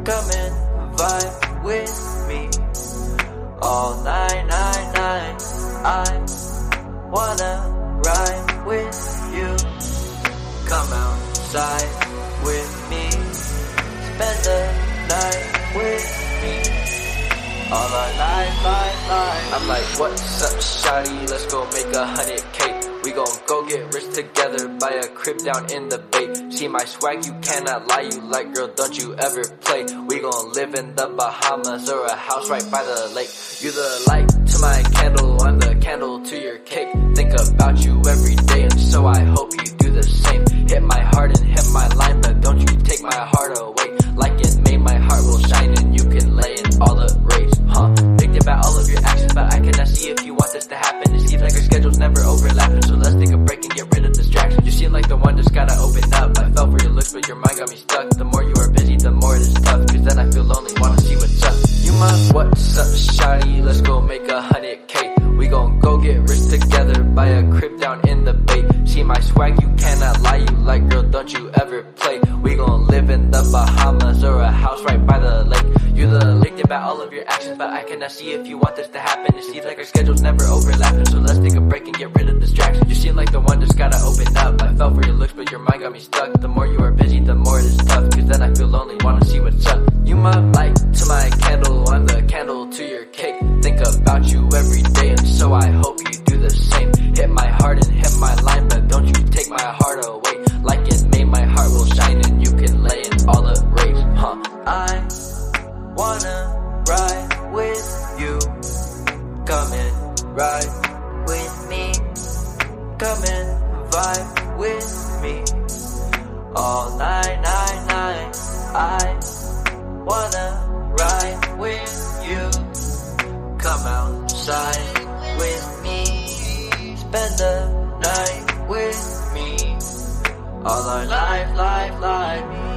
Come and vibe with me all night, night, night. I wanna ride with you. Come outside with me, spend the night with me. All our life. I'm like, what's up, shawty? Let's go make 100K. We gon' go get rich together, buy a crib down in the bay. See my swag, you cannot lie, you like, girl, don't you ever play. We gon' live in the Bahamas or a house right by the lake. You the light to my candle, I'm the candle to your cake. Think about you every day, and so I hope you do the same. Hit my heart and hit my line, but don't you take my heart away. Like it made my heart will shine, and you can lay in all the rays. Think about all of your actions, but I cannot see if you want this to happen. It seems like our schedules never overlapping, so let's take a break and get rid of distractions. You seem like the one just gotta open up. I fell for your looks, but your mind got me stuck. The more you are busy, the more it is tough, cause then I feel lonely, wanna see what's up. You my what's up, shawty? Let's go make 100K. We gon' go get rich together, buy a crib down in the bay. See my swag, you cannot lie, you like, girl, don't you ever play. We gon' live in the Bahamas or a house right by the lake. You the lake about all of your actions, but I cannot see if you want this to happen. It seems like our schedules never overlapping, so let's take a break and get rid of distractions. You seem like the one just gotta open up. I fell for your looks, but your mind got me stuck. The more you are busy, the more it is tough, cause then I feel lonely, wanna see what's up. You my light to my candle, I'm the candle to your cake. Think about you every day, and so I hope you do the same. Hit my heart and hit my line, but don't you take my heart away. Like it made my heart will shine, and you can lay in all the rays. I wanna ride with you. Come and ride with me. Come and vibe with me all night, night, night. I wanna ride with you. Come outside with me, spend the night with me. All our life.